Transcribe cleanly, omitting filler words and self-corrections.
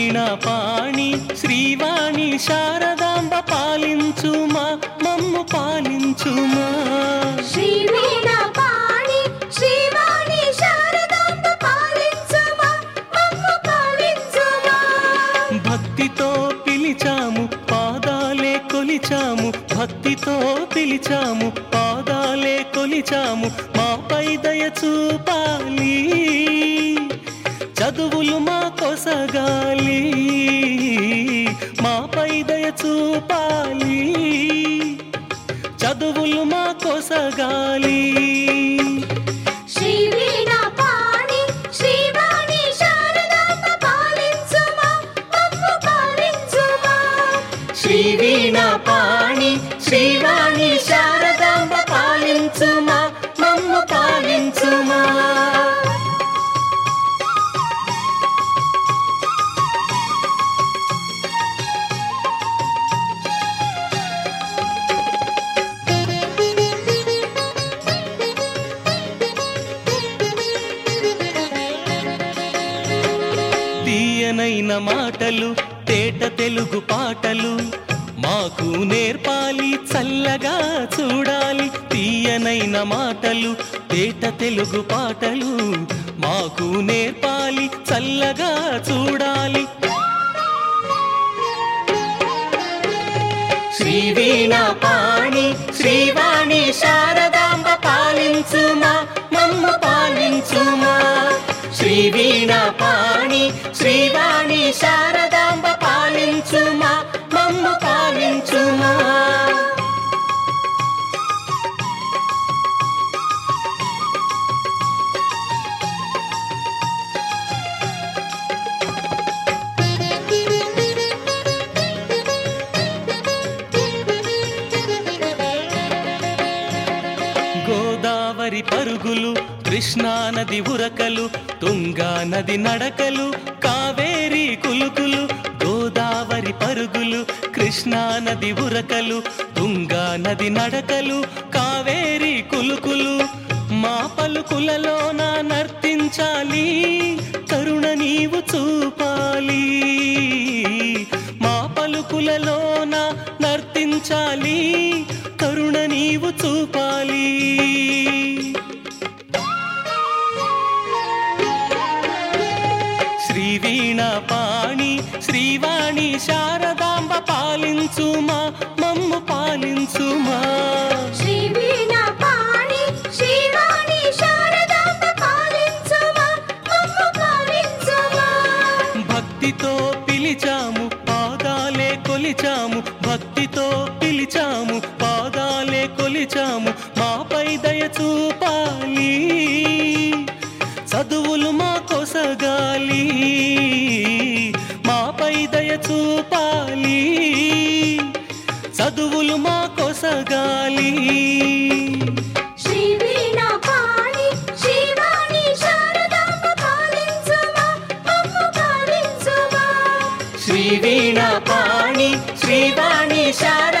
వీణాపాణి శ్రీవాణి శారదాంబ పాలించుమా మమ్ము పాలించుమా. శ్రీ వీణాపాణి శ్రీవాణి శారదాంబ పాలించుమా మమ్ము పాలించుమా. భక్తితో పిలిచాము పాదాలే కొలిచాము, భక్తితో పిలిచాము పాదాలే కొలిచాము, మాపై దయ చూపాలి చదువులు మా కొసగాలి, మాపై దయ చూపాలి చదువులు మా కొసగాలి. శ్రీ వీణాపాణి శ్రీవాణి శారదాంబ పాలించుమా మమ్ము పాలించుమా. శ్రీ వీణాపాణి శ్రీవాణి శారదాంబ పాలించుమా మమ్ము పాలించుమా. తీయనైన మాటలు తేట తెలుగు పాటలు మాకు నేర్పాలి చల్లగా చూడాలి. తీయనైన మాటలు తేట తెలుగు పాటలు మాకు నేర్పాలి చల్లగా చూడాలి. శ్రీ వీణాపాణి శ్రీవాణి శారదాంబ పాలించుమా మమ్ము పాలించుమా. శ్రీ వీణాపాణి శ్రీవాణి శారదాంబ పాలించుమా మమ్ము పాలించుమా. గోదావరి పరుగులు కృష్ణానది ఉరకలు, తుంగా నది నడకలు, కావేరి కులుకులు. గోదావరి పరుగులు కృష్ణానది ఉరకలు, తుంగా నది నడకలు, కావేరి కులుకులు. మా పలుకులలోన నర్తించాలి కరుణ నీవు చూపాలి, మా పలుకులలోన నర్తించాలి కరుణ నీవు చూపాలి. శ్రీ వీణాపాణి శ్రీవాణి శారదాంబ పాలించుమా మమ్ము పాలించుమా. శ్రీ వీణాపాణి శ్రీవాణి శారదాంబ పాలించుమా మమ్ము పాలించుమా. భక్తితో పిలిచాము పాదాలే కొలిచాము, భక్తితో పిలిచాము పాదాలే కొలిచాము, మాపై దయ చూపాలి చదువులు మా కొసగాలి, మాపై దయ చూపాలి చదువులు మా కొసగాలి. శ్రీ వీణాపాణి శ్రీవాణి శారదాంబ పాలించుమా మమ్ము పాలించుమా. శ్రీ వీణాపాణి శ్రీవాణి శారదాంబ